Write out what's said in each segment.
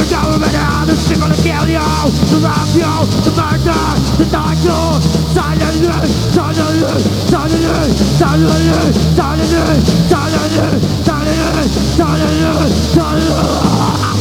the government out, the sick gonna kill you, to rob you, to murder, to torture. Silently, silently, silently, silently, silently, silently, silently, silently, silently.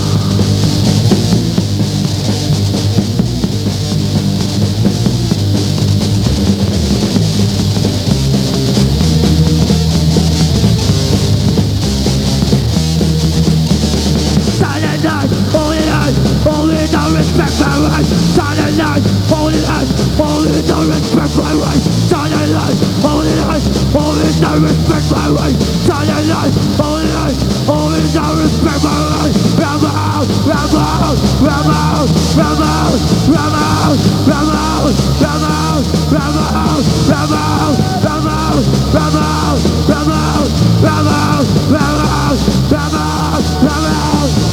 Only no respect my right. Silent night, only no respect my right. Silent night, only no respect my right. Silent night, only no respect my right. Ram out, ram out, ram out, ram out, ram out, ram out, ram out, ram out, ram out, ram out, ram out, ram out, ram out, ram out, ram out, ram out.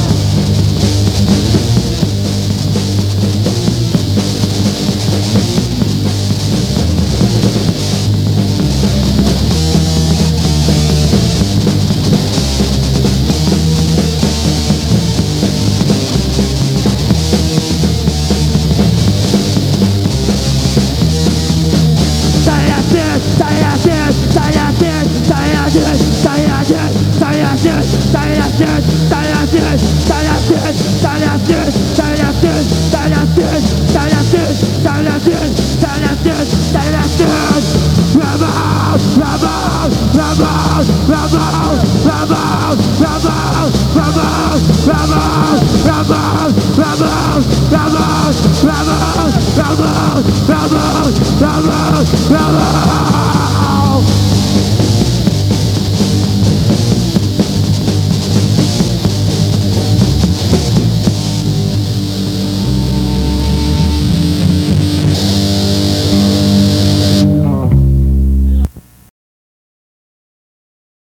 Bravo!